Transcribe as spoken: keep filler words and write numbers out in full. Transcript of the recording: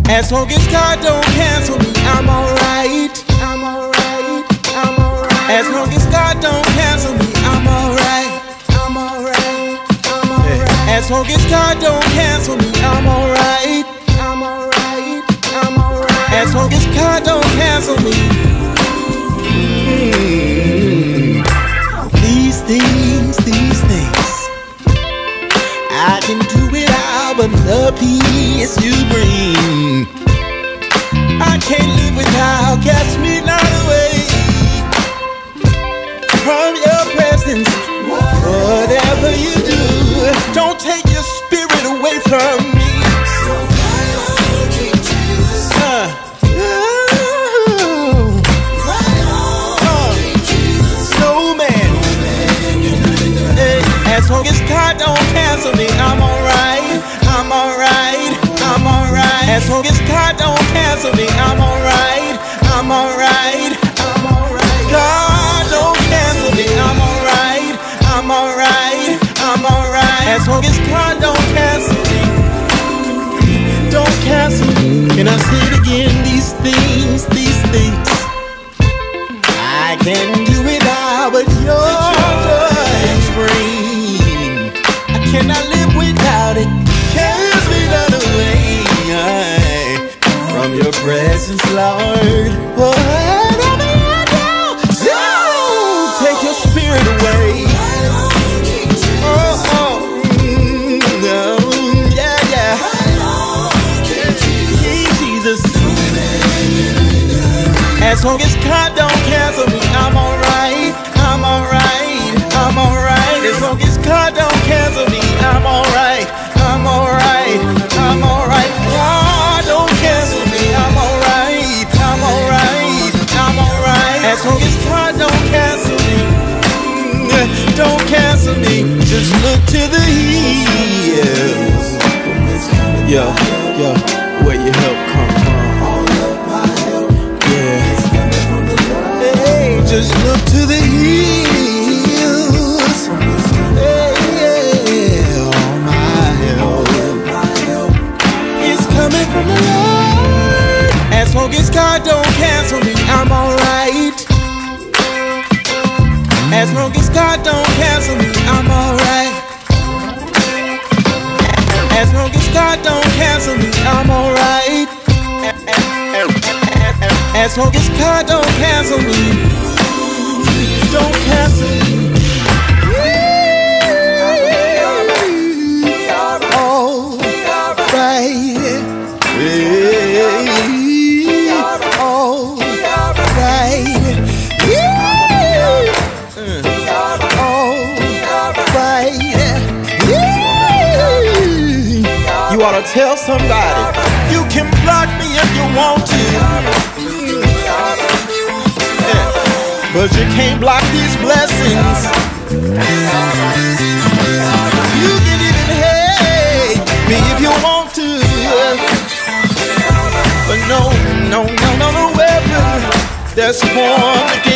As long as God don't cancel me, I'm alright. I'm alright. I'm alright. As long as God don't cancel me, I'm alright. I'm alright. I'm alright. As long as God don't cancel me, I'm alright. I'm alright. I'm alright. As long as God don't cancel me. Mm. These things, these things, I can do without, but the peace you bring, I can't live without. Cast me not away from your presence. Whatever you do, don't take your spirit away from me. So right on, King Jesus. Uh, oh, right on, King Jesus. No man. Hey, as long as God don't cancel me, I'm alright. I'm alright. I'm alright. As long as God don't cancel me, I'm alright. I'm alright. I'm alright. God don't cancel me, I'm alright. I'm alright. I'm alright. As long as God don't cancel me, don't cancel me. Can I say it again? These things, these things, I can do without, but your joy spring, I cannot live without it. Cast me not away from your presence, Lord. Whatever you do, don't take your spirit away. Oh, oh, mm, no, yeah, yeah. King Jesus. As long as God don't cancel me, I'm alright. I'm alright. I'm alright. As long as God don't cancel me, I'm alright. I'm alright. I'm alright. God don't cancel me, I'm alright. I'm alright. I'm alright. As long as God don't cancel me, don't cancel me. Just look to the hills. Yo, yo, where your help come from? Yeah. Hey, just look to the hills. Hey, all my help is coming from the Lord. As long as God don't cancel me, I'm alright. As long as God don't cancel me, I'm alright. As long as God don't cancel me, I'm alright. As long as God don't cancel me, don't cancel me. All right. All right. You ought to tell somebody, you can block me if you want to, yeah, but you can't block these blessings. You can even hate me if you want to, but no, no, no, no, no weapon that's formed against